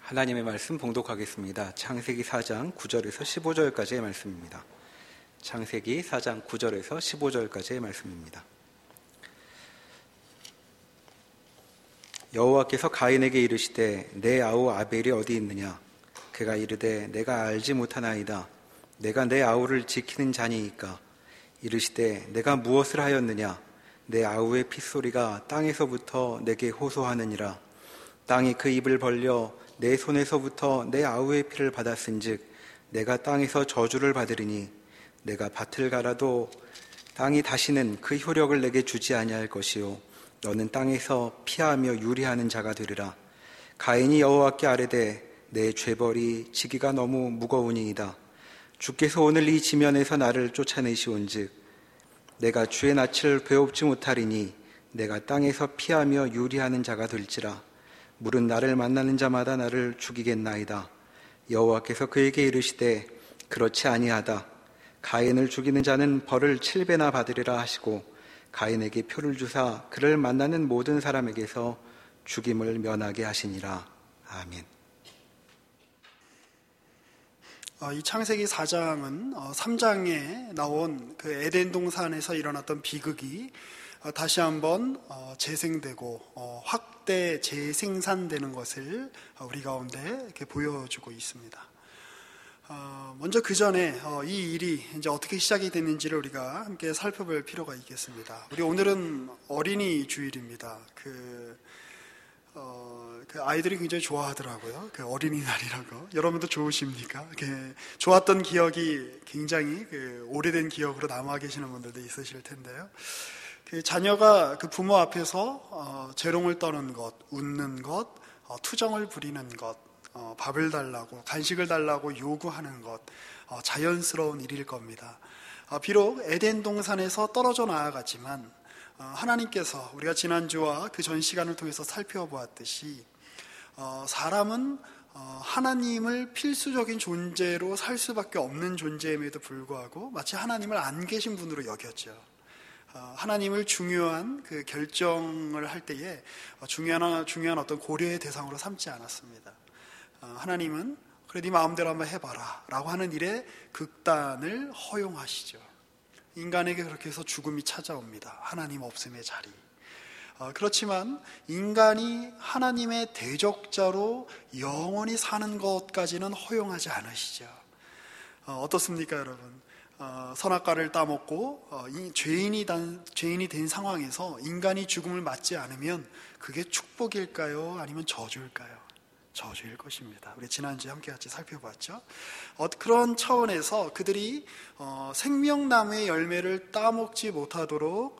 하나님의 말씀 봉독하겠습니다. 창세기 4장 9절에서 15절까지의 말씀입니다. 창세기 4장 9절에서 15절까지의 말씀입니다. 여호와께서 가인에게 이르시되 내 아우 아벨이 어디 있느냐? 그가 이르되 내가 알지 못하나이다. 내가 내 아우를 지키는 자니이까. 이르시되 내가 무엇을 하였느냐? 내 아우의 핏소리가 땅에서부터 내게 호소하느니라. 땅이 그 입을 벌려 내 손에서부터 내 아우의 피를 받았은즉 내가 땅에서 저주를 받으리니 내가 밭을 갈아도 땅이 다시는 그 효력을 내게 주지 아니할 것이요 너는 땅에서 피하며 유리하는 자가 되리라. 가인이 여호와께 아뢰되 내 죄벌이 지기가 너무 무거우니이다. 주께서 오늘 이 지면에서 나를 쫓아내시온즉 내가 주의 낯을 배웁지 못하리니 내가 땅에서 피하며 유리하는 자가 될지라. 물은 나를 만나는 자마다 나를 죽이겠나이다. 여호와께서 그에게 이르시되 그렇지 아니하다. 가인을 죽이는 자는 벌을 7배나 받으리라 하시고 가인에게 표를 주사 그를 만나는 모든 사람에게서 죽임을 면하게 하시니라. 아멘. 이 창세기 4장은 3장에 나온 그 에덴 동산에서 일어났던 비극이 다시 한번 재생되고 확대 재생산되는 것을 우리 가운데 이렇게 보여주고 있습니다. 먼저 그 전에 이 일이 이제 어떻게 시작이 됐는지를 우리가 함께 살펴볼 필요가 있겠습니다. 우리 오늘은 어린이 주일입니다. 그 아이들이 굉장히 좋아하더라고요. 그 어린이날이라고. 여러분도 좋으십니까? 좋았던 기억이 굉장히 오래된 기억으로 남아 계시는 분들도 있으실 텐데요. 자녀가 그 부모 앞에서 재롱을 떠는 것, 웃는 것, 투정을 부리는 것, 밥을 달라고, 간식을 달라고 요구하는 것, 자연스러운 일일 겁니다. 비록 에덴 동산에서 떨어져 나아갔지만 하나님께서 우리가 지난주와 그 전 시간을 통해서 살펴보았듯이 사람은 하나님을 필수적인 존재로 살 수밖에 없는 존재임에도 불구하고 마치 하나님을 안 계신 분으로 여겼죠. 하나님을 중요한 그 결정을 할 때에 중요한 어떤 고려의 대상으로 삼지 않았습니다. 하나님은 그래 네 마음대로 한번 해봐라 라고 하는 일에 극단을 허용하시죠. 인간에게 그렇게 해서 죽음이 찾아옵니다. 하나님 없음의 자리. 그렇지만 인간이 하나님의 대적자로 영원히 사는 것까지는 허용하지 않으시죠. 어떻습니까 여러분? 선악과를 따먹고 죄인이 된 상황에서 인간이 죽음을 맞지 않으면 그게 축복일까요? 아니면 저주일까요? 저주일 것입니다. 우리 지난주에 함께 같이 살펴봤죠. 그런 차원에서 그들이 생명나무의 열매를 따먹지 못하도록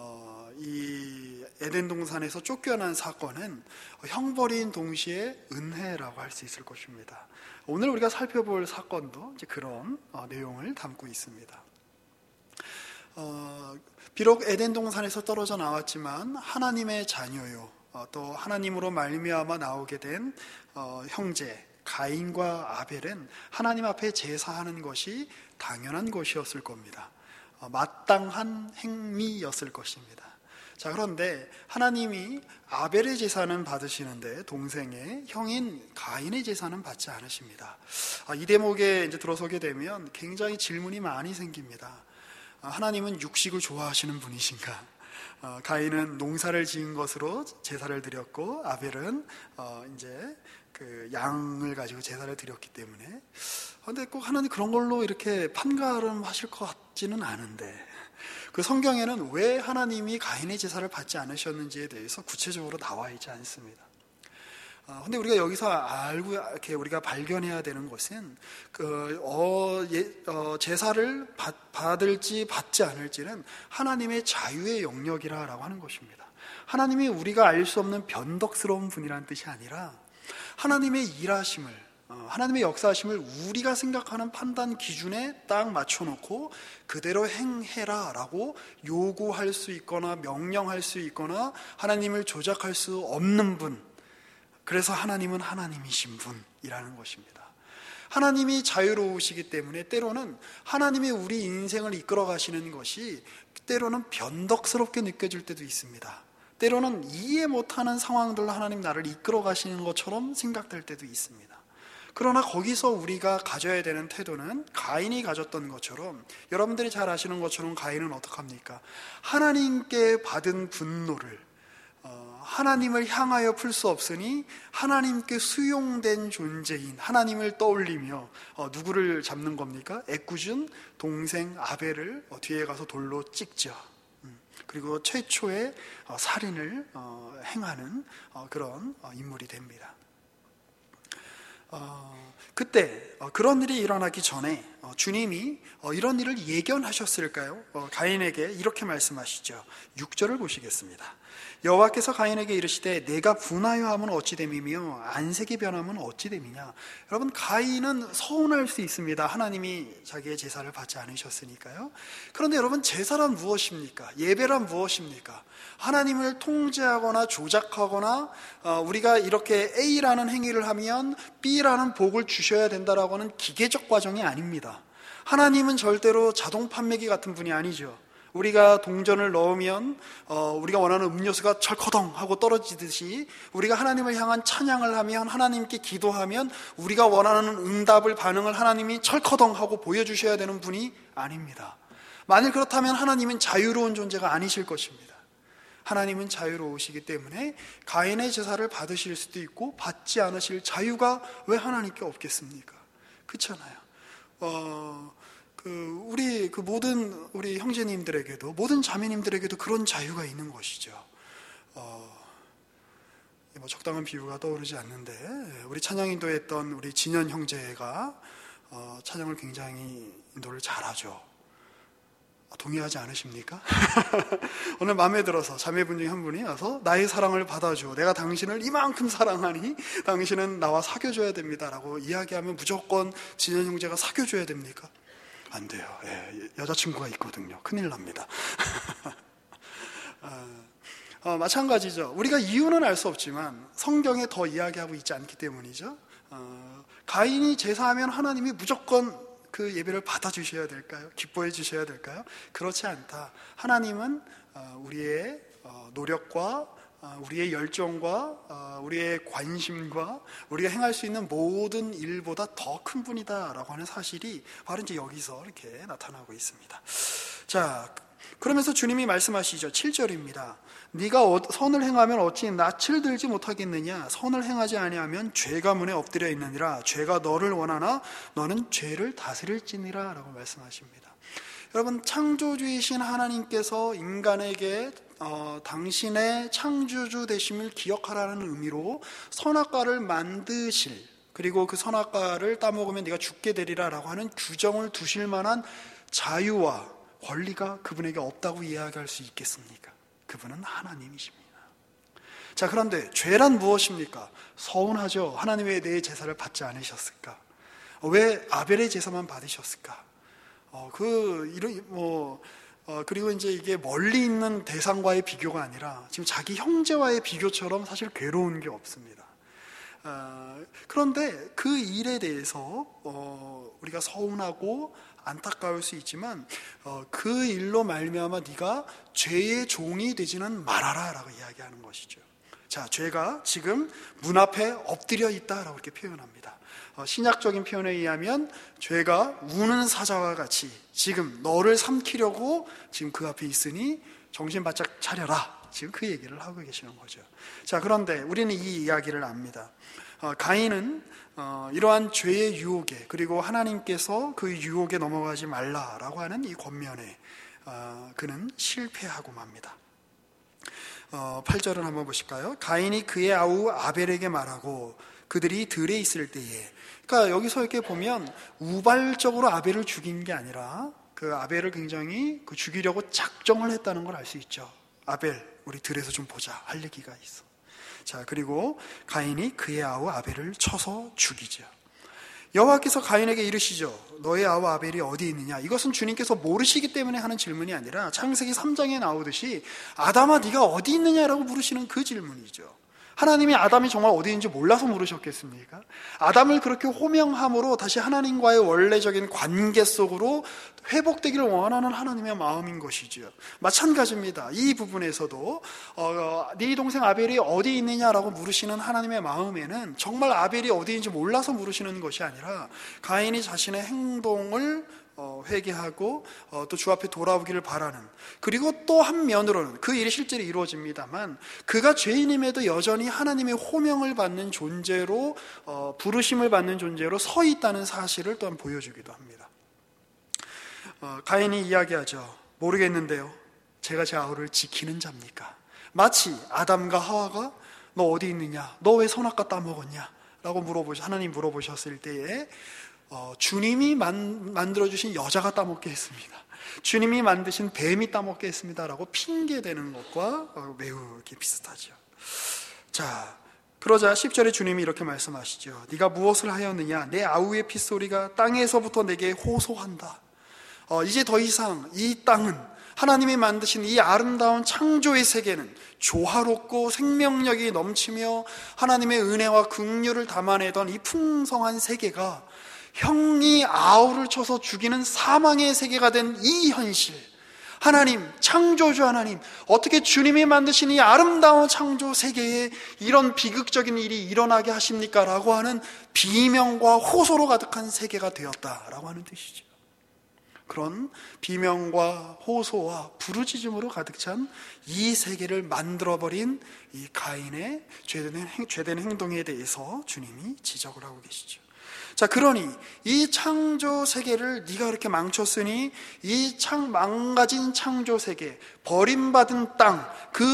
이 에덴 동산에서 쫓겨난 사건은 형벌인 동시에 은혜라고 할 수 있을 것입니다. 오늘 우리가 살펴볼 사건도 이제 그런 내용을 담고 있습니다. 비록 에덴 동산에서 떨어져 나왔지만 하나님의 자녀요, 또 하나님으로 말미암아 나오게 된 형제 가인과 아벨은 하나님 앞에 제사하는 것이 당연한 것이었을 겁니다. 마땅한 행위였을 것입니다. 자, 그런데 하나님이 아벨의 제사는 받으시는데 동생의 형인 가인의 제사는 받지 않으십니다. 이 대목에 이제 들어서게 되면 굉장히 질문이 많이 생깁니다. 하나님은 육식을 좋아하시는 분이신가? 가인은 농사를 지은 것으로 제사를 드렸고 아벨은 이제 그 양을 가지고 제사를 드렸기 때문에. 그런데 꼭 하나님 그런 걸로 이렇게 판가름하실 것 같지는 않은데. 그 성경에는 왜 하나님이 가인의 제사를 받지 않으셨는지에 대해서 구체적으로 나와 있지 않습니다. 근데 우리가 여기서 알고 이렇게 우리가 발견해야 되는 것은 제사를 받을지 받지 않을지는 하나님의 자유의 영역이라고 하는 것입니다. 하나님이 우리가 알 수 없는 변덕스러운 분이라는 뜻이 아니라 하나님의 일하심을, 하나님의 역사하심을 우리가 생각하는 판단 기준에 딱 맞춰놓고 그대로 행해라 라고 요구할 수 있거나 명령할 수 있거나 하나님을 조작할 수 없는 분, 그래서 하나님은 하나님이신 분이라는 것입니다. 하나님이 자유로우시기 때문에 때로는 하나님이 우리 인생을 이끌어 가시는 것이 때로는 변덕스럽게 느껴질 때도 있습니다. 때로는 이해 못하는 상황들로 하나님 나를 이끌어 가시는 것처럼 생각될 때도 있습니다. 그러나 거기서 우리가 가져야 되는 태도는 가인이 가졌던 것처럼, 여러분들이 잘 아시는 것처럼 가인은 어떡합니까? 하나님께 받은 분노를 하나님을 향하여 풀 수 없으니 하나님께 수용된 존재인 하나님을 떠올리며 누구를 잡는 겁니까? 애꿎은 동생 아벨을 뒤에 가서 돌로 찍죠. 그리고 최초의 살인을 행하는 그런 인물이 됩니다. 그때 그런 일이 일어나기 전에 주님이 이런 일을 예견하셨을까요? 가인에게 이렇게 말씀하시죠. 6절을 보시겠습니다. 여호와께서 가인에게 이르시되 내가 분하여 함은 어찌 됨이며 안색이 변함은 어찌 됨이냐. 여러분, 가인은 서운할 수 있습니다. 하나님이 자기의 제사를 받지 않으셨으니까요. 그런데 여러분, 제사란 무엇입니까? 예배란 무엇입니까? 하나님을 통제하거나 조작하거나 우리가 이렇게 A라는 행위를 하면 B라는 복을 주셔야 된다라고 하는 기계적 과정이 아닙니다. 하나님은 절대로 자동 판매기 같은 분이 아니죠. 우리가 동전을 넣으면 우리가 원하는 음료수가 철커덩 하고 떨어지듯이, 우리가 하나님을 향한 찬양을 하면, 하나님께 기도하면 우리가 원하는 응답을, 반응을 하나님이 철커덩 하고 보여주셔야 되는 분이 아닙니다. 만일 그렇다면 하나님은 자유로운 존재가 아니실 것입니다. 하나님은 자유로우시기 때문에 가인의 제사를 받으실 수도 있고 받지 않으실 자유가 왜 하나님께 없겠습니까? 그렇잖아요. 우리 모든 우리 형제님들에게도, 모든 자매님들에게도 그런 자유가 있는 것이죠. 적당한 비유가 떠오르지 않는데, 우리 찬양 인도했던 우리 진현 형제가 찬양을 굉장히 인도를 잘하죠. 동의하지 않으십니까? 오늘 마음에 들어서 자매분 중에 한 분이 와서 나의 사랑을 받아줘, 내가 당신을 이만큼 사랑하니 당신은 나와 사귀어줘야 됩니다 라고 이야기하면 무조건 진현 형제가 사귀어줘야 됩니까? 안 돼요. 여자친구가 있거든요. 큰일 납니다. 마찬가지죠. 우리가 이유는 알 수 없지만 성경에 더 이야기하고 있지 않기 때문이죠. 가인이 제사하면 하나님이 무조건 그 예배를 받아주셔야 될까요? 기뻐해 주셔야 될까요? 그렇지 않다. 하나님은 우리의 노력과 우리의 열정과 우리의 관심과 우리가 행할 수 있는 모든 일보다 더 큰 분이다라고 하는 사실이 바로 이제 여기서 이렇게 나타나고 있습니다. 자, 그러면서 주님이 말씀하시죠. 7절입니다. 네가 선을 행하면 어찌 낯을 들지 못하겠느냐? 선을 행하지 아니하면 죄가 문에 엎드려 있느니라. 죄가 너를 원하나 너는 죄를 다스릴지니라 라고 말씀하십니다. 여러분, 창조주이신 하나님께서 인간에게 당신의 창조주 되심을 기억하라는 의미로 선악과를 만드실, 그리고 그 선악과를 따먹으면 네가 죽게 되리라 라고 하는 규정을 두실 만한 자유와 권리가 그분에게 없다고 이야기할 수 있겠습니까? 그분은 하나님이십니다. 자, 그런데 죄란 무엇입니까? 서운하죠. 하나님 왜 내 제사를 받지 않으셨을까? 왜 아벨의 제사만 받으셨을까? 그리고 이제 이게 멀리 있는 대상과의 비교가 아니라 지금 자기 형제와의 비교처럼 사실 괴로운 게 없습니다. 그런데 그 일에 대해서 우리가 서운하고 안타까울 수 있지만 그 일로 말미암아 네가 죄의 종이 되지는 말아라 라고 이야기하는 것이죠. 자, 죄가 지금 문 앞에 엎드려 있다라고 이렇게 표현합니다. 신약적인 표현에 의하면 죄가 우는 사자와 같이 지금 너를 삼키려고 지금 그 앞에 있으니 정신 바짝 차려라, 지금 그 얘기를 하고 계시는 거죠. 자, 그런데 우리는 이 이야기를 압니다. 가인은 이러한 죄의 유혹에, 그리고 하나님께서 그 유혹에 넘어가지 말라라고 하는 이 권면에 그는 실패하고 맙니다. 8절을 한번 보실까요? 가인이 그의 아우 아벨에게 말하고 그들이 들에 있을 때에, 그러니까 여기서 이렇게 보면 우발적으로 아벨을 죽인 게 아니라 그 아벨을 굉장히 죽이려고 작정을 했다는 걸 알 수 있죠. 아벨, 우리 들에서 좀 보자 할 얘기가 있어. 자, 그리고 가인이 그의 아우 아벨을 쳐서 죽이죠. 여호와께서 가인에게 이르시죠. 너의 아우 아벨이 어디 있느냐? 이것은 주님께서 모르시기 때문에 하는 질문이 아니라 창세기 3장에 나오듯이 아담아 네가 어디 있느냐라고 물으시는 그 질문이죠. 하나님이 아담이 정말 어디 있는지 몰라서 물으셨겠습니까? 아담을 그렇게 호명함으로 다시 하나님과의 원래적인 관계 속으로 회복되기를 원하는 하나님의 마음인 것이지요. 마찬가지입니다. 이 부분에서도 네 동생 아벨이 어디 있느냐라고 물으시는 하나님의 마음에는 정말 아벨이 어디 있는지 몰라서 물으시는 것이 아니라 가인이 자신의 행동을 회개하고 또 주 앞에 돌아오기를 바라는, 그리고 또 한 면으로는 그 일이 실제로 이루어집니다만 그가 죄인임에도 여전히 하나님의 호명을 받는 존재로, 부르심을 받는 존재로 서 있다는 사실을 또한 보여주기도 합니다. 가인이 이야기하죠. 모르겠는데요, 제가 제 아우를 지키는 자입니까? 마치 아담과 하와가 너 어디 있느냐, 너 왜 선악과 따먹었냐 라고 하나님 물어보셨을 때에 주님이 만들어주신 여자가 따먹게 했습니다. 주님이 만드신 뱀이 따먹게 했습니다 라고 핑계대는 것과 매우 이렇게 비슷하죠. 자, 그러자 10절에 주님이 이렇게 말씀하시죠. 네가 무엇을 하였느냐, 내 아우의 핏소리가 땅에서부터 내게 호소한다. 이제 더 이상 이 땅은, 하나님이 만드신 이 아름다운 창조의 세계는 조화롭고 생명력이 넘치며 하나님의 은혜와 긍휼을 담아내던 이 풍성한 세계가 형이 아우를 쳐서 죽이는 사망의 세계가 된 이 현실, 하나님, 창조주 하나님, 어떻게 주님이 만드신 이 아름다운 창조 세계에 이런 비극적인 일이 일어나게 하십니까? 라고 하는 비명과 호소로 가득한 세계가 되었다라고 하는 뜻이죠. 그런 비명과 호소와 부르짖음으로 가득 찬 이 세계를 만들어버린 이 가인의 죄된 행동에 대해서 주님이 지적을 하고 계시죠. 자, 그러니 이 창조 세계를 네가 그렇게 망쳤으니 이 망가진 창조 세계, 버림받은 땅,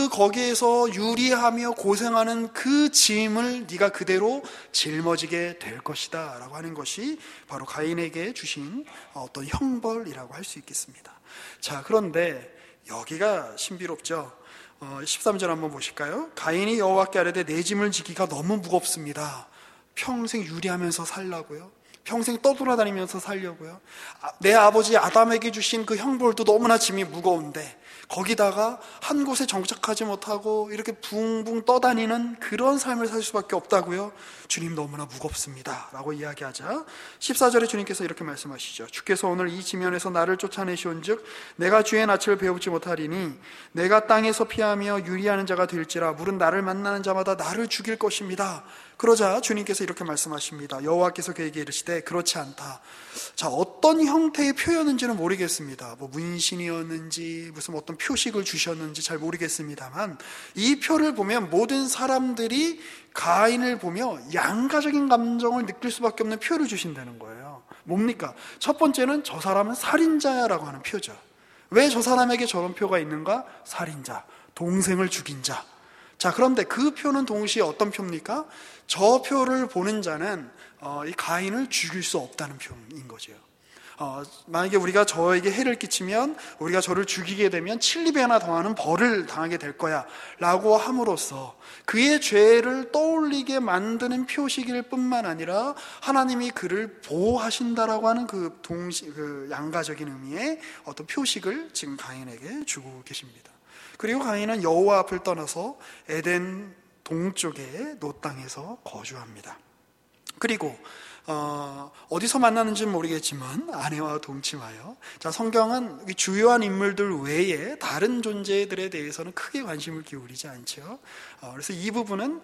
거기에서 유리하며 고생하는 그 짐을 네가 그대로 짊어지게 될 것이다 라고 하는 것이 바로 가인에게 주신 어떤 형벌이라고 할 수 있겠습니다. 자, 그런데 여기가 신비롭죠. 13절 한번 보실까요? 가인이 여호와께 아뢰되 내 짐을 지기가 너무 무겁습니다. 평생 유리하면서 살라고요? 평생 떠돌아다니면서 살려고요? 내 아버지 아담에게 주신 그 형벌도 너무나 짐이 무거운데 거기다가 한 곳에 정착하지 못하고 이렇게 붕붕 떠다니는 그런 삶을 살 수밖에 없다고요? 주님, 너무나 무겁습니다 라고 이야기하자 14절에 주님께서 이렇게 말씀하시죠. 주께서 오늘 이 지면에서 나를 쫓아내시온 즉 내가 주의 낯을 배우지 못하리니 내가 땅에서 피하며 유리하는 자가 될지라 물은 나를 만나는 자마다 나를 죽일 것입니다. 그러자 주님께서 이렇게 말씀하십니다. 여호와께서 그에게 이르시되 그렇지 않다. 자, 어떤 형태의 표현인지는 모르겠습니다. 문신이었는지 무슨 어떤 표식을 주셨는지 잘 모르겠습니다만 이 표를 보면 모든 사람들이 가인을 보며 양가적인 감정을 느낄 수밖에 없는 표를 주신다는 거예요. 뭡니까? 첫 번째는 저 사람은 살인자야라고 하는 표죠. 왜 저 사람에게 저런 표가 있는가? 살인자, 동생을 죽인 자. 자, 그런데 그 표는 동시에 어떤 표입니까? 저 표를 보는 자는 이 가인을 죽일 수 없다는 표인 거죠. 만약에 우리가 저에게 해를 끼치면 우리가 저를 죽이게 되면 7,2배나 더하는 벌을 당하게 될 거야 라고 함으로써 그의 죄를 떠올리게 만드는 표식일 뿐만 아니라 하나님이 그를 보호하신다라고 하는 그 양가적인 의미의 어떤 표식을 지금 가인에게 주고 계십니다. 그리고 가인은 여호와 앞을 떠나서 에덴 동쪽의 노 땅에서 거주합니다. 그리고 어디서 만나는지는 모르겠지만 아내와 동침하여, 자, 성경은 주요한 인물들 외에 다른 존재들에 대해서는 크게 관심을 기울이지 않죠. 그래서 이 부분은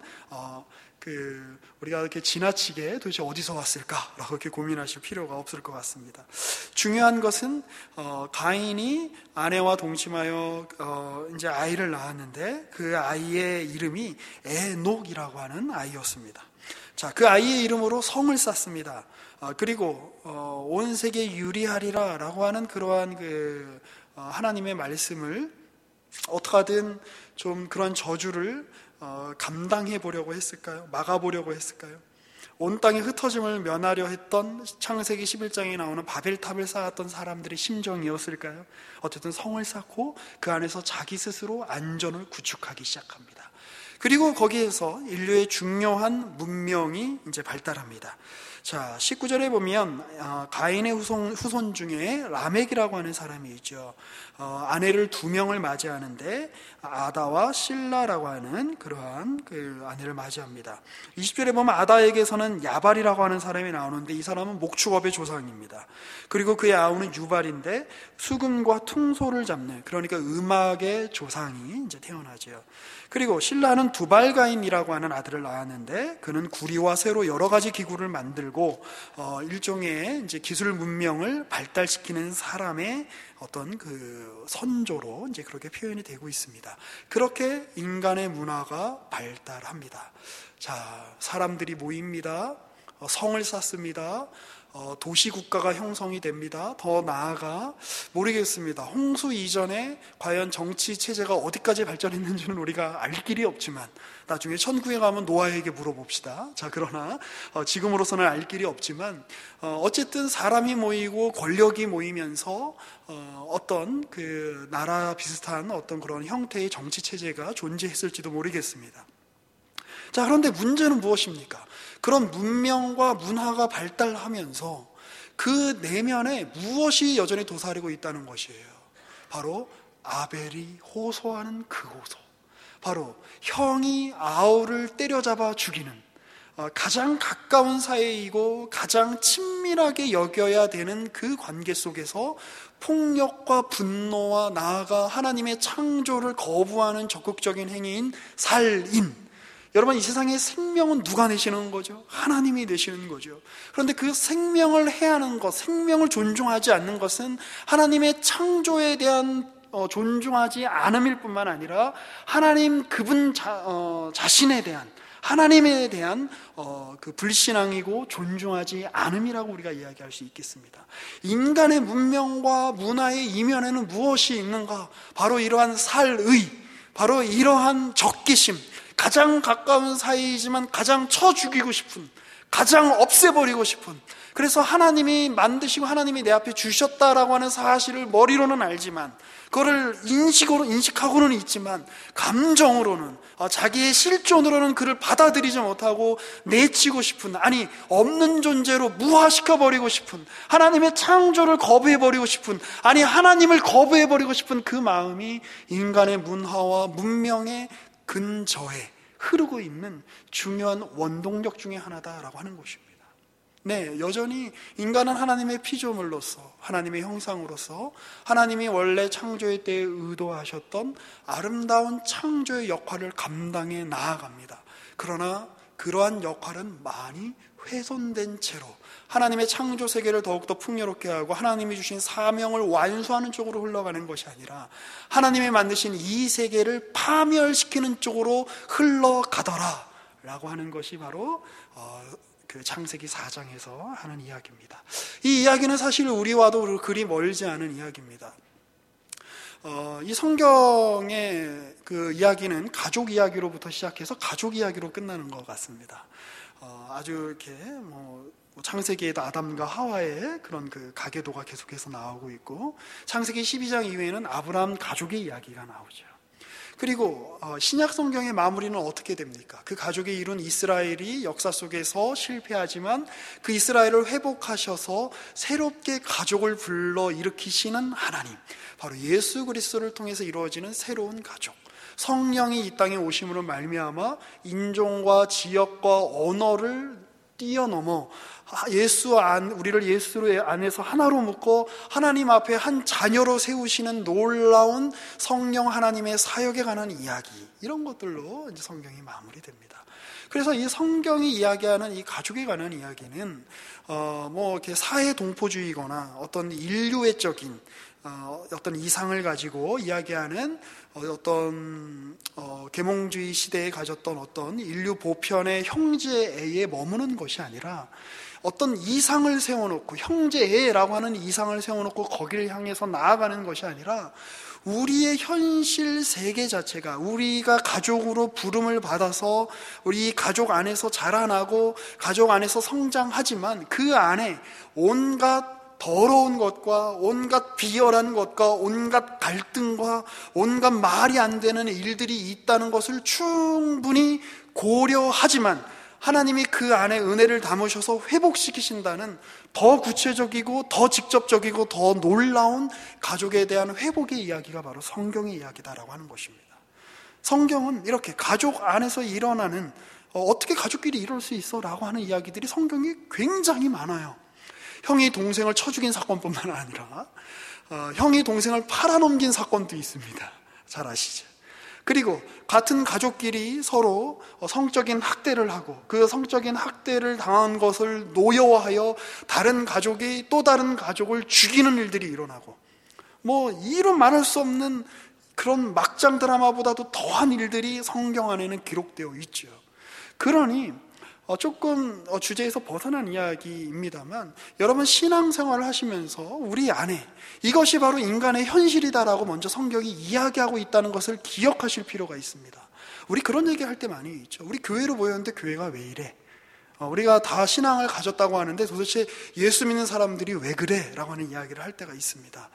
우리가 이렇게 지나치게 도대체 어디서 왔을까라고 이렇게 고민하실 필요가 없을 것 같습니다. 중요한 것은 가인이 아내와 동침하여 이제 아이를 낳았는데 그 아이의 이름이 에녹이라고 하는 아이였습니다. 자, 그 아이의 이름으로 성을 쌌습니다. 그리고 온 세계에 유리하리라 라고 하는 그러한 하나님의 말씀을 어떻게든 좀 그런 저주를 감당해 보려고 했을까요? 막아보려고 했을까요? 온 땅의 흩어짐을 면하려 했던 창세기 11장에 나오는 바벨탑을 쌓았던 사람들의 심정이었을까요? 어쨌든 성을 쌓고 그 안에서 자기 스스로 안전을 구축하기 시작합니다. 그리고 거기에서 인류의 중요한 문명이 이제 발달합니다. 자, 19절에 보면 가인의 후손 중에 라멕이라고 하는 사람이 있죠. 아내를 2명을 맞이하는데 아다와 실라라고 하는 그러한 그 아내를 맞이합니다. 20절에 보면 아다에게서는 야발이라고 하는 사람이 나오는데 이 사람은 목축업의 조상입니다. 그리고 그의 아우는 유발인데 수금과 퉁소를 잡는, 그러니까 음악의 조상이 이제 태어나죠. 그리고 실라는 두발가인이라고 하는 아들을 낳았는데 그는 구리와 쇠로 여러 가지 기구를 만들고 일종의 이제 기술 문명을 발달시키는 사람의 어떤 그 선조로 이제 그렇게 표현이 되고 있습니다. 그렇게 인간의 문화가 발달합니다. 자, 사람들이 모입니다. 성을 쌓습니다. 도시국가가 형성이 됩니다. 더 나아가 모르겠습니다. 홍수 이전에 과연 정치 체제가 어디까지 발전했는지는 우리가 알 길이 없지만 나중에 천국에 가면 노아에게 물어봅시다. 자, 그러나 지금으로서는 알 길이 없지만 어쨌든 사람이 모이고 권력이 모이면서 어떤 그 나라 비슷한 어떤 그런 형태의 정치 체제가 존재했을지도 모르겠습니다. 자, 그런데 문제는 무엇입니까? 그런 문명과 문화가 발달하면서 그 내면에 무엇이 여전히 도사리고 있다는 것이에요. 바로 아벨이 호소하는 그 호소, 바로 형이 아우를 때려잡아 죽이는 가장 가까운 사이이고 가장 친밀하게 여겨야 되는 그 관계 속에서 폭력과 분노와 나아가 하나님의 창조를 거부하는 적극적인 행위인 살인. 여러분, 이 세상의 생명은 누가 내시는 거죠? 하나님이 내시는 거죠. 그런데 그 생명을 해하는 것, 생명을 존중하지 않는 것은 하나님의 창조에 대한 존중하지 않음일 뿐만 아니라 하나님 그분 자신에 대한, 하나님에 대한 그 불신앙이고 존중하지 않음이라고 우리가 이야기할 수 있겠습니다. 인간의 문명과 문화의 이면에는 무엇이 있는가? 바로 이러한 살의, 바로 이러한 적개심, 가장 가까운 사이이지만 가장 쳐 죽이고 싶은, 가장 없애버리고 싶은, 그래서 하나님이 만드시고 하나님이 내 앞에 주셨다라고 하는 사실을 머리로는 알지만 그거를 인식하고는 있지만 감정으로는, 자기의 실존으로는 그를 받아들이지 못하고 내치고 싶은, 아니 없는 존재로 무화시켜버리고 싶은, 하나님의 창조를 거부해버리고 싶은, 아니 하나님을 거부해버리고 싶은 그 마음이 인간의 문화와 문명의 근저에 흐르고 있는 중요한 원동력 중에 하나다라고 하는 것입니다. 네, 여전히 인간은 하나님의 피조물로서, 하나님의 형상으로서 하나님이 원래 창조의 때에 의도하셨던 아름다운 창조의 역할을 감당해 나아갑니다. 그러나 그러한 역할은 많이 훼손된 채로 하나님의 창조 세계를 더욱더 풍요롭게 하고 하나님이 주신 사명을 완수하는 쪽으로 흘러가는 것이 아니라 하나님이 만드신 이 세계를 파멸시키는 쪽으로 흘러가더라 라고 하는 것이 바로 그 창세기 4장에서 하는 이야기입니다. 이 이야기는 사실 우리와도 그리 멀지 않은 이야기입니다. 이 성경의 그 이야기는 가족 이야기로부터 시작해서 가족 이야기로 끝나는 것 같습니다. 아주 이렇게 창세기에도 아담과 하와의 그런 그 가계도가 계속해서 나오고 있고, 창세기 12장 이후에는 아브라함 가족의 이야기가 나오죠. 그리고 신약 성경의 마무리는 어떻게 됩니까? 그 가족이 이룬 이스라엘이 역사 속에서 실패하지만 그 이스라엘을 회복하셔서 새롭게 가족을 불러 일으키시는 하나님, 바로 예수 그리스도를 통해서 이루어지는 새로운 가족, 성령이 이 땅에 오심으로 말미암아 인종과 지역과 언어를 뛰어넘어 우리를 예수 안에서 하나로 묶어 하나님 앞에 한 자녀로 세우시는 놀라운 성령 하나님의 사역에 관한 이야기, 이런 것들로 이제 성경이 마무리됩니다. 그래서 이 성경이 이야기하는 이 가족에 관한 이야기는 이렇게 사회 동포주의거나 어떤 인류애적인 어떤 이상을 가지고 이야기하는 어떤 계몽주의 시대에 가졌던 어떤 인류 보편의 형제애에 머무는 것이 아니라 어떤 이상을 세워놓고, 형제애라고 하는 이상을 세워놓고 거기를 향해서 나아가는 것이 아니라 우리의 현실 세계 자체가, 우리가 가족으로 부름을 받아서 우리 가족 안에서 자라나고 가족 안에서 성장하지만 그 안에 온갖 더러운 것과 온갖 비열한 것과 온갖 갈등과 온갖 말이 안 되는 일들이 있다는 것을 충분히 고려하지만 하나님이 그 안에 은혜를 담으셔서 회복시키신다는 더 구체적이고 더 직접적이고 더 놀라운 가족에 대한 회복의 이야기가 바로 성경의 이야기다라고 하는 것입니다. 성경은 이렇게 가족 안에서 일어나는 어떻게 가족끼리 이럴 수 있어? 라고 하는 이야기들이 성경이 굉장히 많아요. 형이 동생을 쳐 죽인 사건뿐만 아니라 형이 동생을 팔아넘긴 사건도 있습니다. 잘 아시죠? 그리고 같은 가족끼리 서로 성적인 학대를 하고 그 성적인 학대를 당한 것을 노여워하여 다른 가족이 또 다른 가족을 죽이는 일들이 일어나고 이루 말할 수 없는 그런 막장 드라마보다도 더한 일들이 성경 안에는 기록되어 있죠. 그러니 조금 주제에서 벗어난 이야기입니다만 여러분 신앙생활을 하시면서 우리 안에 이것이 바로 인간의 현실이다라고 먼저 성경이 이야기하고 있다는 것을 기억하실 필요가 있습니다. 우리 그런 얘기할 때 많이 있죠. 우리 교회로 모였는데 교회가 왜 이래? 우리가 다 신앙을 가졌다고 하는데 도대체 예수 믿는 사람들이 왜 그래? 라고 하는 이야기를 할 때가 있습니다.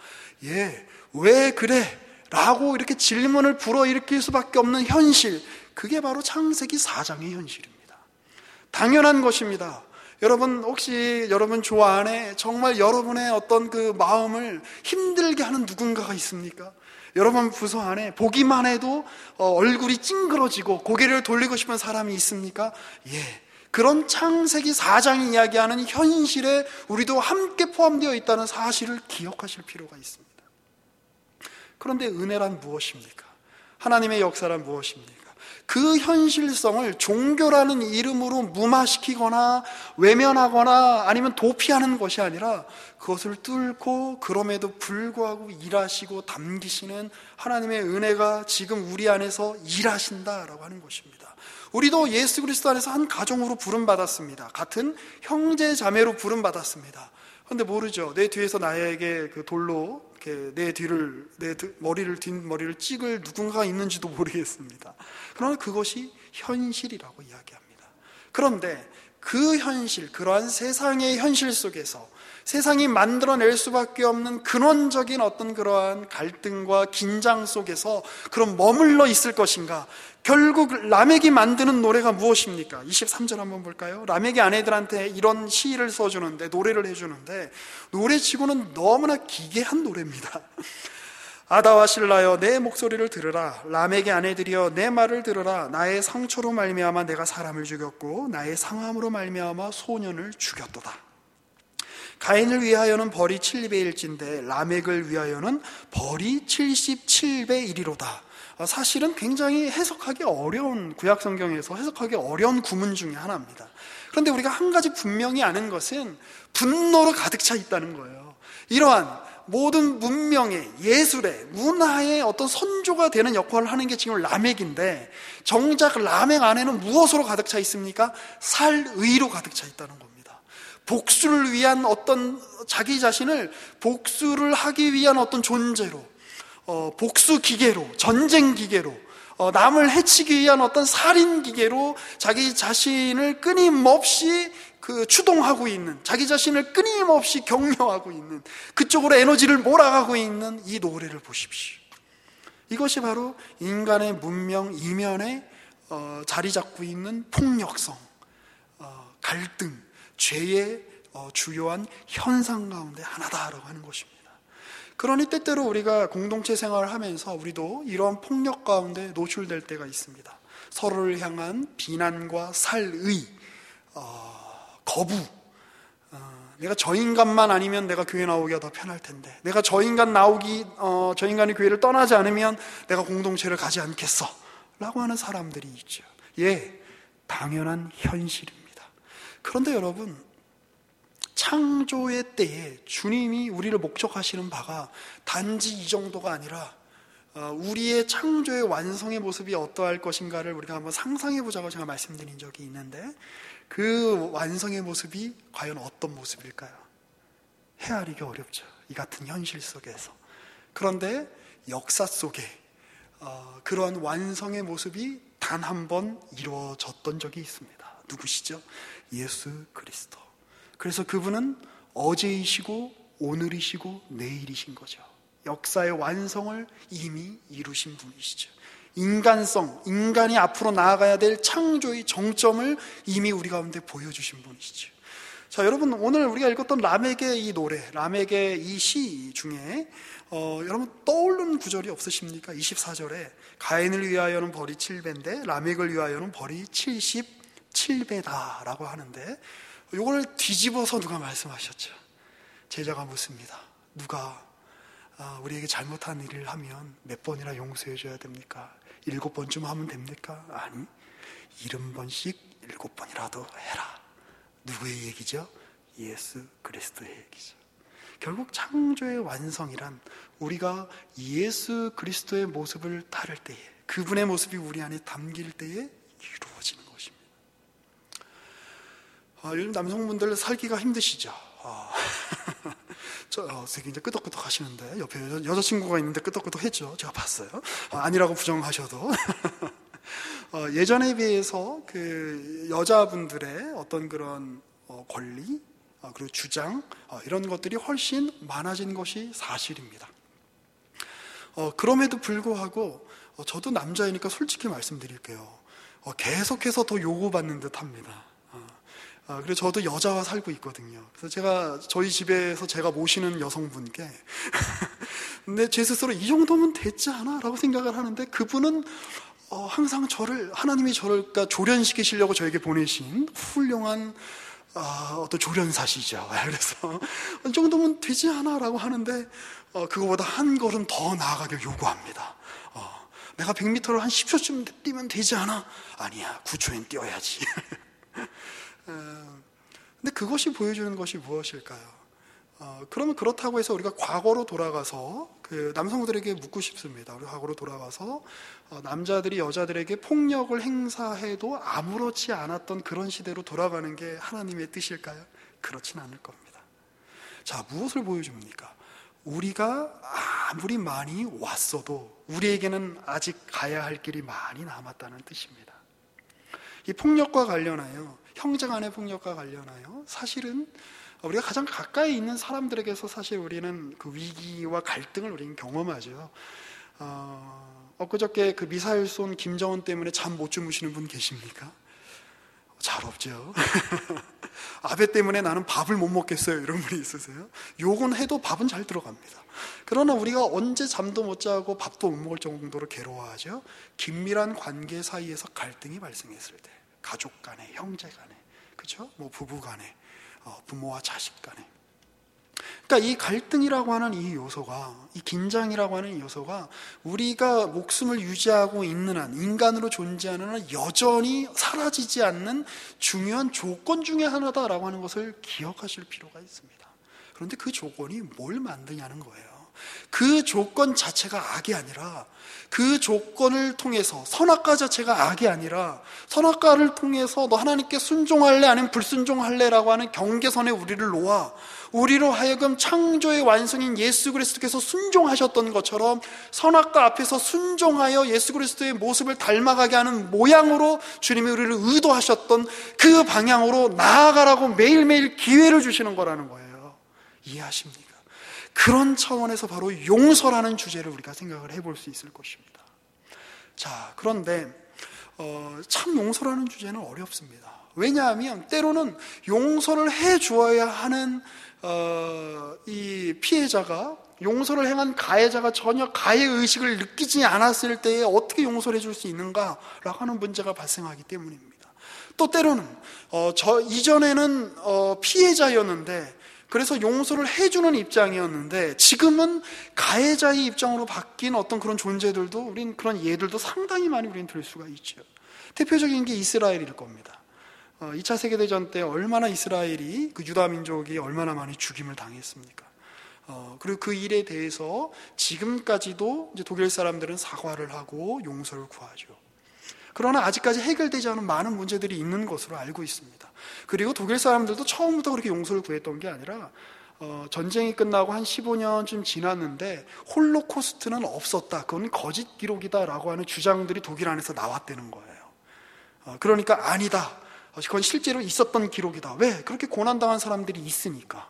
왜 그래? 라고 이렇게 질문을 불어일으킬 수밖에 없는 현실, 그게 바로 창세기 4장의 현실입니다. 당연한 것입니다. 여러분 혹시 여러분 조 안에 정말 여러분의 어떤 그 마음을 힘들게 하는 누군가가 있습니까? 여러분 부서 안에 보기만 해도 얼굴이 찡그러지고 고개를 돌리고 싶은 사람이 있습니까? 그런 창세기 4장이 이야기하는 현실에 우리도 함께 포함되어 있다는 사실을 기억하실 필요가 있습니다. 그런데 은혜란 무엇입니까? 하나님의 역사란 무엇입니까? 그 현실성을 종교라는 이름으로 무마시키거나 외면하거나 아니면 도피하는 것이 아니라 그것을 뚫고 그럼에도 불구하고 일하시고 담기시는 하나님의 은혜가 지금 우리 안에서 일하신다라고 하는 것입니다. 우리도 예수 그리스도 안에서 한 가정으로 부름받았습니다. 같은 형제 자매로 부름받았습니다. 그런데 모르죠. 내 뒤에서 나에게 그 돌로 내 뒷머리를 찍을 누군가가 있는지도 모르겠습니다. 그러나 그것이 현실이라고 이야기합니다. 그런데 그 현실, 그러한 세상의 현실 속에서 세상이 만들어낼 수밖에 없는 근원적인 어떤 그러한 갈등과 긴장 속에서 그럼 머물러 있을 것인가? 결국 라멕이 만드는 노래가 무엇입니까? 23절 한번 볼까요? 라멕이 아내들한테 이런 시를 써주는데, 노래를 해주는데 노래치고는 너무나 기괴한 노래입니다. 아다와 실라여 내 목소리를 들으라. 라멕의 아내들이여 내 말을 들으라. 나의 상처로 말미암아 내가 사람을 죽였고 나의 상함으로 말미암아 소년을 죽였도다. 가인을 위하여는 벌이 700의 1인데 라멕을 위하여는 벌이 77배 1이로다. 사실은 굉장히 해석하기 어려운, 구약성경에서 해석하기 어려운 구문 중에 하나입니다. 그런데 우리가 한 가지 분명히 아는 것은 분노로 가득 차 있다는 거예요. 이러한 모든 문명의, 예술의, 문화의 어떤 선조가 되는 역할을 하는 게 지금 라멕인데 정작 라멕 안에는 무엇으로 가득 차 있습니까? 살의로 가득 차 있다는 겁니다. 복수를 위한 어떤 자기 자신을 복수를 하기 위한 어떤 존재로, 복수 기계로, 전쟁 기계로, 남을 해치기 위한 어떤 살인 기계로 자기 자신을 끊임없이 추동하고 있는, 자기 자신을 끊임없이 격려하고 있는, 그쪽으로 에너지를 몰아가고 있는 이 노래를 보십시오. 이것이 바로 인간의 문명 이면에 자리 잡고 있는 폭력성, 갈등, 죄의 주요한 현상 가운데 하나다라고 하는 것입니다. 그러니 때때로 우리가 공동체 생활을 하면서 우리도 이런 폭력 가운데 노출될 때가 있습니다. 서로를 향한 비난과 살의, 거부. 내가 저 인간만 아니면 내가 교회 나오기가 더 편할 텐데, 내가 저 인간이 교회를 떠나지 않으면 내가 공동체를 가지 않겠어 라고 하는 사람들이 있죠. 당연한 현실입니다. 그런데 여러분, 창조의 때에 주님이 우리를 목적하시는 바가 단지 이 정도가 아니라 우리의 창조의 완성의 모습이 어떠할 것인가를 우리가 한번 상상해보자고 제가 말씀드린 적이 있는데, 그 완성의 모습이 과연 어떤 모습일까요? 헤아리기 어렵죠, 이 같은 현실 속에서. 그런데 역사 속에 그러한 완성의 모습이 단 한 번 이루어졌던 적이 있습니다. 누구시죠? 예수 그리스도. 그래서 그분은 어제이시고 오늘이시고 내일이신 거죠. 역사의 완성을 이미 이루신 분이시죠. 인간성, 인간이 앞으로 나아가야 될 창조의 정점을 이미 우리 가운데 보여주신 분이시죠. 자, 여러분, 오늘 우리가 읽었던 라멕의 이 노래, 라멕의 이 시 중에 여러분 떠오르는 구절이 없으십니까? 24절에 가인을 위하여는 벌이 7배인데 라멕을 위하여는 벌이 77배다라고 하는데, 이걸 뒤집어서 누가 말씀하셨죠? 제자가 묻습니다. 누가 우리에게 잘못한 일을 하면 몇 번이나 용서해 줘야 됩니까? 7번쯤 하면 됩니까? 아니, 70번씩 7번이라도 해라. 누구의 얘기죠? 예수 그리스도의 얘기죠. 결국 창조의 완성이란 우리가 예수 그리스도의 모습을 따를 때에, 그분의 모습이 우리 안에 담길 때에 이루어지는 것입니다. 요즘 남성분들 살기가 힘드시죠? 되게 이제 끄덕끄덕 하시는데, 옆에 여자친구가 있는데 끄덕끄덕 했죠. 제가 봤어요. 아니라고 부정하셔도. 예전에 비해서 그 여자분들의 어떤 그런 권리, 그리고 주장, 이런 것들이 훨씬 많아진 것이 사실입니다. 그럼에도 불구하고 저도 남자이니까 솔직히 말씀드릴게요. 계속해서 더 요구받는 듯 합니다. 그래서 저도 여자와 살고 있거든요. 그래서 저희 집에서 제가 모시는 여성분께 근데 제 스스로 이 정도면 됐지 않아? 라고 생각을 하는데, 그분은 항상 하나님이 저를 그러니까 조련시키시려고 저에게 보내신 훌륭한 어떤 조련사시죠. 그래서 이 정도면 되지 않아? 라고 하는데, 그거보다 한 걸음 더 나아가길 요구합니다. 내가 100m를 한 10초쯤 뛰면 되지 않아? 아니야, 9초엔 뛰어야지. 근데 그것이 보여주는 것이 무엇일까요? 그러면 그렇다고 해서 우리가 과거로 돌아가서 그 남성들에게 묻고 싶습니다. 우리 과거로 돌아가서 남자들이 여자들에게 폭력을 행사해도 아무렇지 않았던 그런 시대로 돌아가는 게 하나님의 뜻일까요? 그렇진 않을 겁니다. 자, 무엇을 보여줍니까? 우리가 아무리 많이 왔어도 우리에게는 아직 가야 할 길이 많이 남았다는 뜻입니다. 이 폭력과 관련하여, 형제 간의 폭력과 관련하여 사실은 우리가 가장 가까이 있는 사람들에게서 사실 우리는 그 위기와 갈등을 우리는 경험하죠. 엊그저께 그 미사일 쏜 김정은 때문에 잠 못 주무시는 분 계십니까? 잘 없죠. 아베 때문에 나는 밥을 못 먹겠어요, 이런 분이 있으세요? 욕은 해도 밥은 잘 들어갑니다. 그러나 우리가 언제 잠도 못 자고 밥도 못 먹을 정도로 괴로워하죠? 긴밀한 관계 사이에서 갈등이 발생했을 때, 가족 간에, 형제 간에, 그렇죠? 뭐 부부 간에, 부모와 자식 간에. 그러니까 이 갈등이라고 하는 이 요소가, 이 긴장이라고 하는 이 요소가 우리가 목숨을 유지하고 있는 한, 인간으로 존재하는 한 여전히 사라지지 않는 중요한 조건 중에 하나다라고 하는 것을 기억하실 필요가 있습니다. 그런데 그 조건이 뭘 만드냐는 거예요. 그 조건 자체가 악이 아니라, 그 조건을 통해서, 선악과 자체가 악이 아니라 선악과를 통해서 너 하나님께 순종할래 아니면 불순종할래 라고 하는 경계선에 우리를 놓아 우리로 하여금 창조의 완성인 예수 그리스도께서 순종하셨던 것처럼 선악과 앞에서 순종하여 예수 그리스도의 모습을 닮아가게 하는 모양으로 주님이 우리를 의도하셨던 그 방향으로 나아가라고 매일매일 기회를 주시는 거라는 거예요. 이해하십니까? 그런 차원에서 바로 용서라는 주제를 우리가 생각을 해볼 수 있을 것입니다. 자, 그런데 참 용서라는 주제는 어렵습니다. 왜냐하면 때로는 용서를 해 주어야 하는 이 피해자가, 용서를 행한 가해자가 전혀 가해 의식을 느끼지 않았을 때에 어떻게 용서를 해줄 수 있는가라고 하는 문제가 발생하기 때문입니다. 또 때로는 이전에는 피해자였는데, 그래서 용서를 해주는 입장이었는데 지금은 가해자의 입장으로 바뀐 어떤 그런 존재들도, 우린 그런 예들도 상당히 많이 우리는 들 수가 있죠. 대표적인 게 이스라엘일 겁니다. 2차 세계대전 때 얼마나 이스라엘이, 그 유다 민족이 얼마나 많이 죽임을 당했습니까? 그리고 그 일에 대해서 지금까지도 이제 독일 사람들은 사과를 하고 용서를 구하죠. 그러나 아직까지 해결되지 않은 많은 문제들이 있는 것으로 알고 있습니다. 그리고 독일 사람들도 처음부터 그렇게 용서를 구했던 게 아니라 전쟁이 끝나고 한 15년쯤 지났는데 홀로코스트는 없었다, 그건 거짓 기록이다라고 하는 주장들이 독일 안에서 나왔다는 거예요. 그러니까 아니다, 그건 실제로 있었던 기록이다. 왜? 그렇게 고난당한 사람들이 있으니까.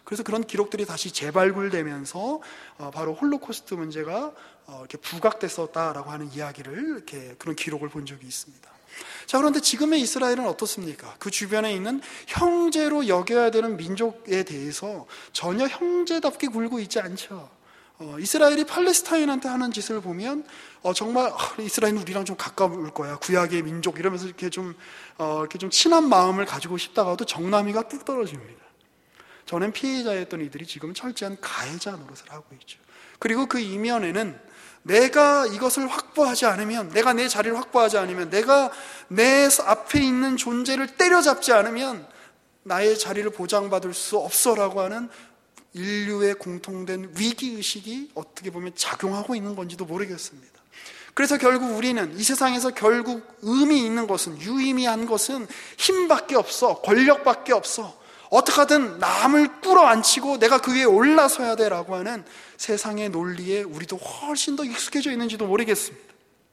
그래서 그런 기록들이 다시 재발굴되면서 바로 홀로코스트 문제가 이렇게 부각됐었다라고 하는 이야기를 이렇게 그런 기록을 본 적이 있습니다. 자, 그런데 지금의 이스라엘은 어떻습니까? 그 주변에 있는 형제로 여겨야 되는 민족에 대해서 전혀 형제답게 굴고 있지 않죠. 이스라엘이 팔레스타인한테 하는 짓을 보면 정말 이스라엘은 우리랑 좀 가까울 거야, 구약의 민족 이러면서 이렇게 좀 친한 마음을 가지고 싶다가도 정남이가 뚝 떨어집니다. 저는 피해자였던 이들이 지금 철저한 가해자 노릇을 하고 있죠. 그리고 그 이면에는 내가 이것을 확보하지 않으면, 내가 내 자리를 확보하지 않으면, 내가 내 앞에 있는 존재를 때려잡지 않으면 나의 자리를 보장받을 수 없어라고 하는 인류의 공통된 위기의식이 어떻게 보면 작용하고 있는 건지도 모르겠습니다. 그래서 결국 우리는 이 세상에서 결국 의미 있는 것은, 유의미한 것은 힘밖에 없어, 권력밖에 없어, 어떻게 하든 남을 끌어안치고 내가 그 위에 올라서야 돼라고 하는 세상의 논리에 우리도 훨씬 더 익숙해져 있는지도 모르겠습니다.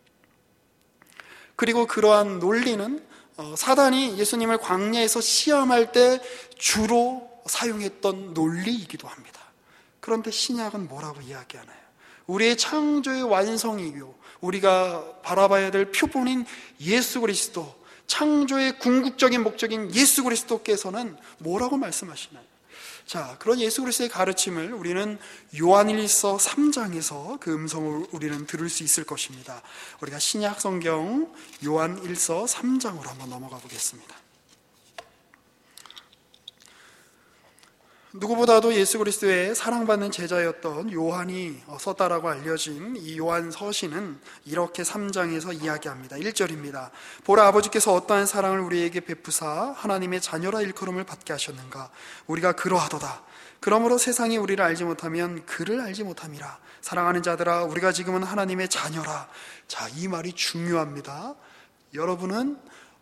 그리고 그러한 논리는 사단이 예수님을 광야에서 시험할 때 주로 사용했던 논리이기도 합니다. 그런데 신약은 뭐라고 이야기하나요? 우리의 창조의 완성이고 우리가 바라봐야 될 표본인 예수 그리스도, 창조의 궁극적인 목적인 예수 그리스도께서는 뭐라고 말씀하시나요? 자, 그런 예수 그리스도의 가르침을 우리는 요한일서 3장에서 그 음성을 우리는 들을 수 있을 것입니다. 우리가 신약 성경 요한일서 3장으로 한번 넘어가 보겠습니다. 누구보다도 예수 그리스도의 사랑받는 제자였던 요한이 썼다라고 알려진 이 요한 서신은 이렇게 3장에서 이야기합니다. 1절입니다. 보라, 아버지께서 어떠한 사랑을 우리에게 베푸사 하나님의 자녀라 일컬음을 받게 하셨는가. 우리가 그러하도다. 그러므로 세상이 우리를 알지 못하면 그를 알지 못함이라. 사랑하는 자들아, 우리가 지금은 하나님의 자녀라. 자, 이 말이 중요합니다. 여러분은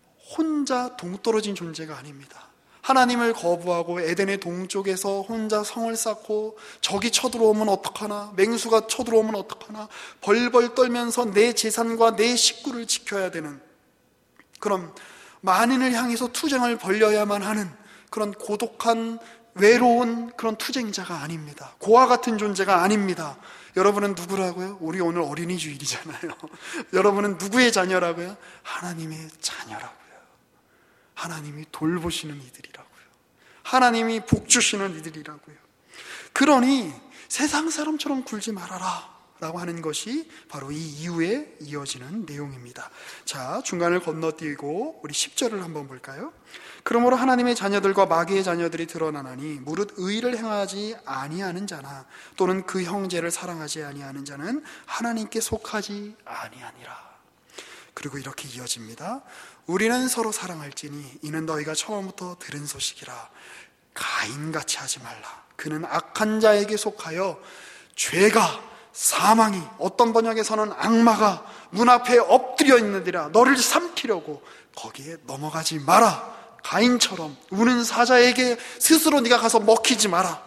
혼자 동떨어진 존재가 아닙니다. 하나님을 거부하고 에덴의 동쪽에서 혼자 성을 쌓고 적이 쳐들어오면 어떡하나, 맹수가 쳐들어오면 어떡하나 벌벌 떨면서 내 재산과 내 식구를 지켜야 되는 그런 만인을 향해서 투쟁을 벌여야만 하는 그런 고독한 외로운 그런 투쟁자가 아닙니다. 고아 같은 존재가 아닙니다. 여러분은 누구라고요? 우리 오늘 어린이 주일이잖아요. 여러분은 누구의 자녀라고요? 하나님의 자녀라고요. 하나님이 돌보시는 이들이라고요. 하나님이 복주시는 이들이라고요. 그러니 세상 사람처럼 굴지 말아라 라고 하는 것이 바로 이 이후에 이어지는 내용입니다. 자, 중간을 건너뛰고 우리 10절을 한번 볼까요? 그러므로 하나님의 자녀들과 마귀의 자녀들이 드러나나니 무릇 의를 행하지 아니하는 자나 또는 그 형제를 사랑하지 아니하는 자는 하나님께 속하지 아니하니라. 그리고 이렇게 이어집니다. 우리는 서로 사랑할지니 이는 너희가 처음부터 들은 소식이라. 가인같이 하지 말라. 그는 악한 자에게 속하여 죄가, 사망이, 어떤 번역에서는 악마가 문 앞에 엎드려 있느니라. 너를 삼키려고 거기에 넘어가지 마라. 가인처럼 우는 사자에게 스스로 네가 가서 먹히지 마라.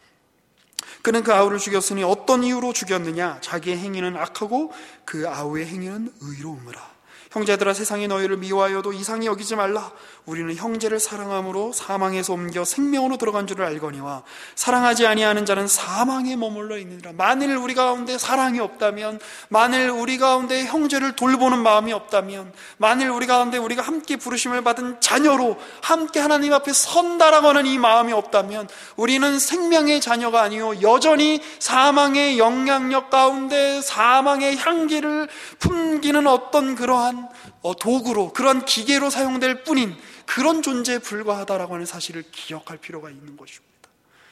그는 그 아우를 죽였으니 어떤 이유로 죽였느냐? 자기의 행위는 악하고 그 아우의 행위는 의로우므라. 형제들아, 세상이 너희를 미워하여도 이상히 여기지 말라. 우리는 형제를 사랑함으로 사망에서 옮겨 생명으로 들어간 줄을 알거니와 사랑하지 아니하는 자는 사망에 머물러 있느니라. 만일 우리 가운데 사랑이 없다면, 만일 우리 가운데 형제를 돌보는 마음이 없다면, 만일 우리 가운데 우리가 함께 부르심을 받은 자녀로 함께 하나님 앞에 선다라고 하는 이 마음이 없다면 우리는 생명의 자녀가 아니요 여전히 사망의 영향력 가운데 사망의 향기를 풍기는 어떤 그러한 도구로, 그런 기계로 사용될 뿐인 그런 존재에 불과하다라고 하는 사실을 기억할 필요가 있는 것입니다.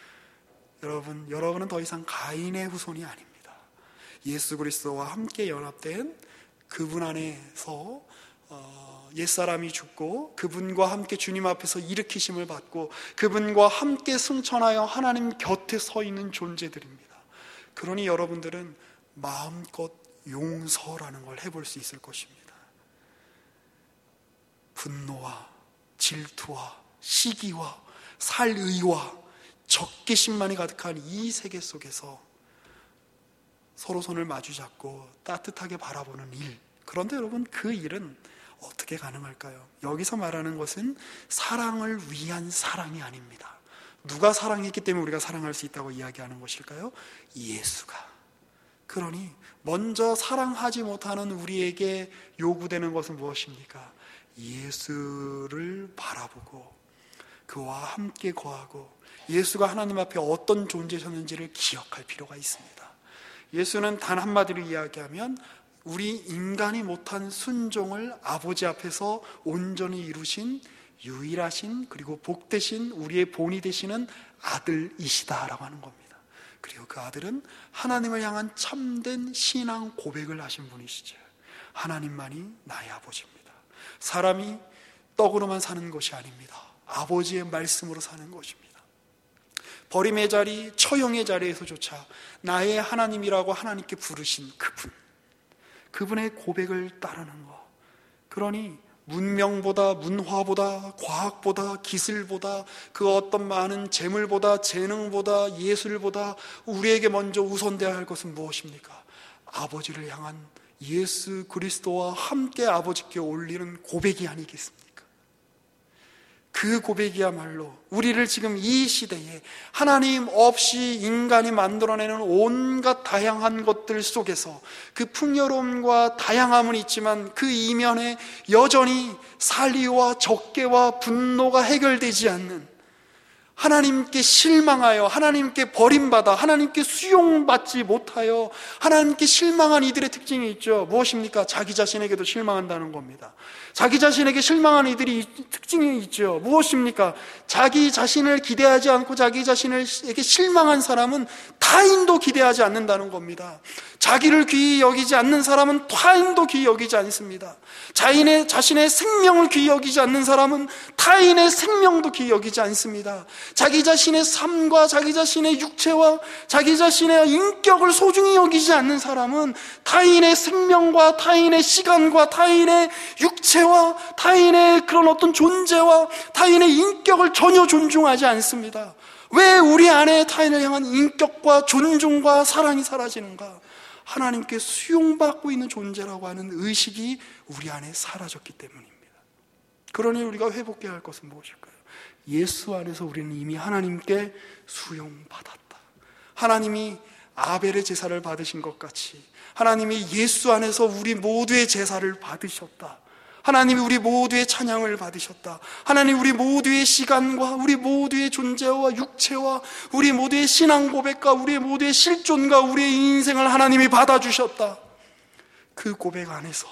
여러분은 더 이상 가인의 후손이 아닙니다. 예수 그리스도와 함께 연합된 그분 안에서 옛사람이 죽고 그분과 함께 주님 앞에서 일으키심을 받고 그분과 함께 승천하여 하나님 곁에 서 있는 존재들입니다. 그러니 여러분들은 마음껏 용서라는 걸 해볼 수 있을 것입니다. 분노와 질투와 시기와 살의와 적개심만이 가득한 이 세계 속에서 서로 손을 마주잡고 따뜻하게 바라보는 일. 그런데 여러분, 그 일은 어떻게 가능할까요? 여기서 말하는 것은 사랑을 위한 사랑이 아닙니다. 누가 사랑했기 때문에 우리가 사랑할 수 있다고 이야기하는 것일까요? 예수가. 그러니 먼저 사랑하지 못하는 우리에게 요구되는 것은 무엇입니까? 예수를 바라보고 그와 함께 거하고 예수가 하나님 앞에 어떤 존재셨는지를 기억할 필요가 있습니다. 예수는 단 한마디로 이야기하면 우리 인간이 못한 순종을 아버지 앞에서 온전히 이루신 유일하신 그리고 복되신 우리의 본이 되시는 아들이시다라고 하는 겁니다. 그리고 그 아들은 하나님을 향한 참된 신앙 고백을 하신 분이시죠. 하나님만이 나의 아버지입니다. 사람이 떡으로만 사는 것이 아닙니다. 아버지의 말씀으로 사는 것입니다. 버림의 자리, 처형의 자리에서조차 나의 하나님이라고 하나님께 부르신 그분의 고백을 따르는 것. 그러니 문명보다, 문화보다, 과학보다, 기술보다, 그 어떤 많은 재물보다, 재능보다, 예술보다 우리에게 먼저 우선되어야 할 것은 무엇입니까? 아버지를 향한 예수 그리스도와 함께 아버지께 올리는 고백이 아니겠습니까? 그 고백이야말로 우리를 지금 이 시대에 하나님 없이 인간이 만들어내는 온갖 다양한 것들 속에서 그 풍요로움과 다양함은 있지만 그 이면에 여전히 살리와 적개와 분노가 해결되지 않는, 하나님께 실망하여 하나님께 버림받아 하나님께 수용받지 못하여 하나님께 실망한 이들의 특징이 있죠. 무엇입니까? 자기 자신에게도 실망한다는 겁니다. 자기 자신에게 실망한 이들이 특징이 있죠. 무엇입니까? 자기 자신을 기대하지 않고 자기 자신에게 실망한 사람은 타인도 기대하지 않는다는 겁니다. 자기를 귀히 여기지 않는 사람은 타인도 귀히 여기지 않습니다. 자신의 생명을 귀히 여기지 않는 사람은 타인의 생명도 귀히 여기지 않습니다. 자기 자신의 삶과 자기 자신의 육체와 자기 자신의 인격을 소중히 여기지 않는 사람은 타인의 생명과 타인의 시간과 타인의 육체와 타인의 그런 어떤 존재와 타인의 인격을 전혀 존중하지 않습니다. 왜 우리 안에 타인을 향한 인격과 존중과 사랑이 사라지는가? 하나님께 수용받고 있는 존재라고 하는 의식이 우리 안에 사라졌기 때문입니다. 그러니 우리가 회복해야 할 것은 무엇일까요? 예수 안에서 우리는 이미 하나님께 수용받았다. 하나님이 아벨의 제사를 받으신 것 같이 하나님이 예수 안에서 우리 모두의 제사를 받으셨다. 하나님이 우리 모두의 찬양을 받으셨다. 하나님 우리 모두의 시간과 우리 모두의 존재와 육체와 우리 모두의 신앙 고백과 우리 모두의 실존과 우리의 인생을 하나님이 받아주셨다. 그 고백 안에서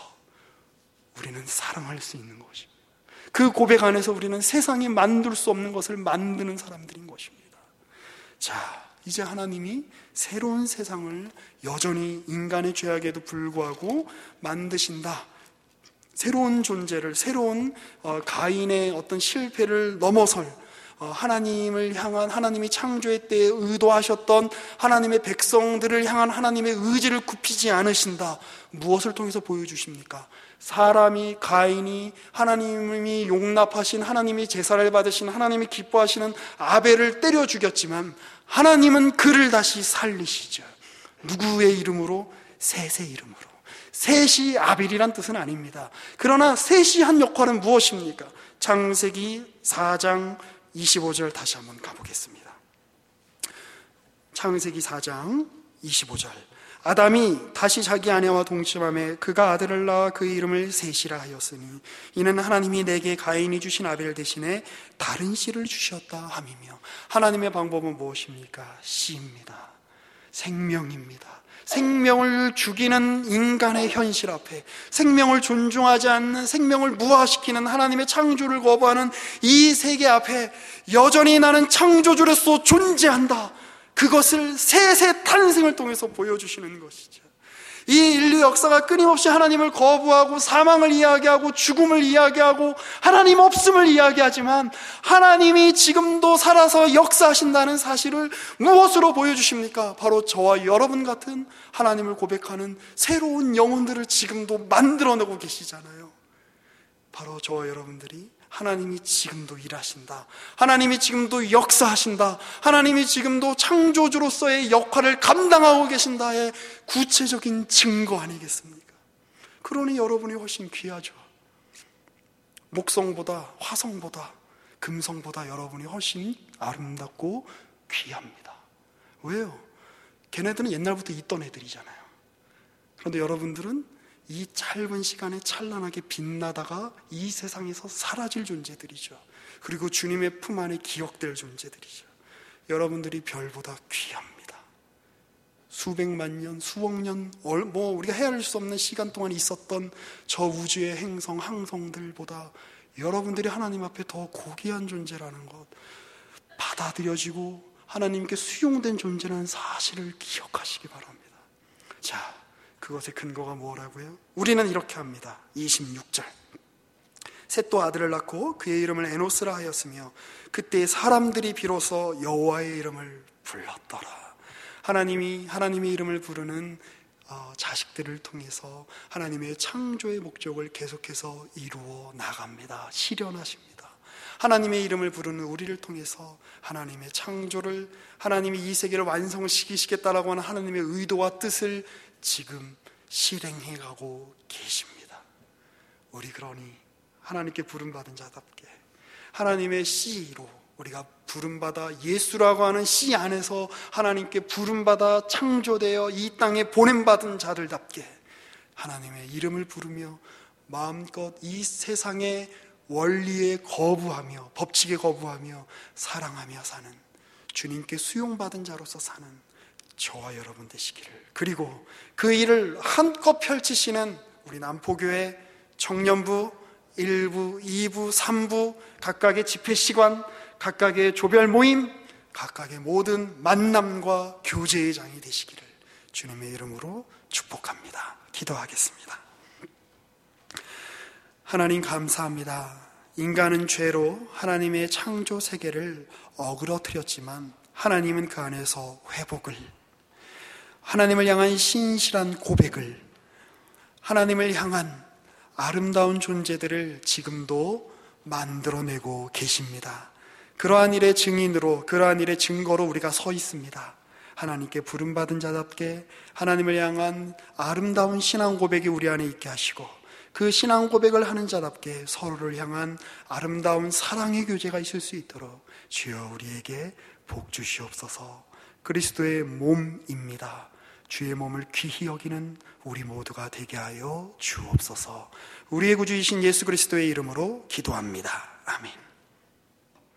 우리는 사랑할 수 있는 것입니다. 그 고백 안에서 우리는 세상이 만들 수 없는 것을 만드는 사람들인 것입니다. 자, 이제 하나님이 새로운 세상을 여전히 인간의 죄악에도 불구하고 만드신다. 새로운 존재를, 새로운 가인의 어떤 실패를 넘어설 하나님을 향한, 하나님이 창조의 때에 의도하셨던 하나님의 백성들을 향한 하나님의 의지를 굽히지 않으신다. 무엇을 통해서 보여주십니까? 사람이, 가인이 하나님이 용납하신, 하나님이 제사를 받으신, 하나님이 기뻐하시는 아벨을 때려 죽였지만 하나님은 그를 다시 살리시죠. 누구의 이름으로? 셋의 이름으로. 셋이 아벨이란 뜻은 아닙니다. 그러나 셋이 한 역할은 무엇입니까? 창세기 4장 25절 다시 한번 가보겠습니다. 창세기 4장 25절. 아담이 다시 자기 아내와 동침함에 그가 아들을 낳아 그 이름을 셋이라 하였으니 이는 하나님이 내게 가인이 주신 아벨 대신에 다른 씨를 주셨다 함이며, 하나님의 방법은 무엇입니까? 씨입니다. 생명입니다. 생명을 죽이는 인간의 현실 앞에, 생명을 존중하지 않는, 생명을 무화시키는 하나님의 창조를 거부하는 이 세계 앞에 여전히 나는 창조주로서 존재한다. 그것을 셋의 탄생을 통해서 보여주시는 것이죠. 이 인류 역사가 끊임없이 하나님을 거부하고 사망을 이야기하고 죽음을 이야기하고 하나님 없음을 이야기하지만 하나님이 지금도 살아서 역사하신다는 사실을 무엇으로 보여주십니까? 바로 저와 여러분 같은 하나님을 고백하는 새로운 영혼들을 지금도 만들어내고 계시잖아요. 바로 저와 여러분들이 하나님이 지금도 일하신다, 하나님이 지금도 역사하신다, 하나님이 지금도 창조주로서의 역할을 감당하고 계신다의 구체적인 증거 아니겠습니까? 그러니 여러분이 훨씬 귀하죠. 목성보다, 화성보다, 금성보다 여러분이 훨씬 아름답고 귀합니다. 왜요? 걔네들은 옛날부터 있던 애들이잖아요. 그런데 여러분들은 이 짧은 시간에 찬란하게 빛나다가 이 세상에서 사라질 존재들이죠. 그리고 주님의 품 안에 기억될 존재들이죠. 여러분들이 별보다 귀합니다. 수백만 년, 수억 년, 우리가 헤아릴 수 없는 시간 동안 있었던 저 우주의 행성, 항성들보다 여러분들이 하나님 앞에 더 고귀한 존재라는 것, 받아들여지고 하나님께 수용된 존재라는 사실을 기억하시기 바랍니다. 자, 그것의 근거가 뭐라고요? 우리는 이렇게 합니다. 26절. 셋도 아들을 낳고 그의 이름을 에노스라 하였으며 그때 사람들이 비로소 여호와의 이름을 불렀더라. 하나님의 이름을 부르는 자식들을 통해서 하나님의 창조의 목적을 계속해서 이루어 나갑니다. 실현하십니다. 하나님의 이름을 부르는 우리를 통해서 하나님의 창조를, 하나님이 이 세계를 완성시키시겠다라고 하는 하나님의 의도와 뜻을 지금 실행해가고 계십니다. 우리 그러니 하나님께 부름받은 자답게 하나님의 씨로 우리가 부름받아 예수라고 하는 씨 안에서 하나님께 부름받아 창조되어 이 땅에 보냄받은 자들답게 하나님의 이름을 부르며 마음껏 이 세상의 원리에 거부하며 법칙에 거부하며 사랑하며 사는 주님께 수용받은 자로서 사는 저와 여러분 되시기를, 그리고 그 일을 한껏 펼치시는 우리 남포교회 청년부 1부, 2부, 3부 각각의 집회시간, 각각의 조별 모임, 각각의 모든 만남과 교제의 장이 되시기를 주님의 이름으로 축복합니다. 기도하겠습니다. 하나님 감사합니다. 인간은 죄로 하나님의 창조 세계를 어그러뜨렸지만 하나님은 그 안에서 회복을, 하나님을 향한 신실한 고백을, 하나님을 향한 아름다운 존재들을 지금도 만들어내고 계십니다. 그러한 일의 증인으로, 그러한 일의 증거로 우리가 서 있습니다. 하나님께 부름받은 자답게 하나님을 향한 아름다운 신앙 고백이 우리 안에 있게 하시고, 그 신앙 고백을 하는 자답게 서로를 향한 아름다운 사랑의 교제가 있을 수 있도록 주여 우리에게 복 주시옵소서. 그리스도의 몸입니다. 주의 몸을 귀히 여기는 우리 모두가 되게 하여 주옵소서. 우리의 구주이신 예수 그리스도의 이름으로 기도합니다. 아멘.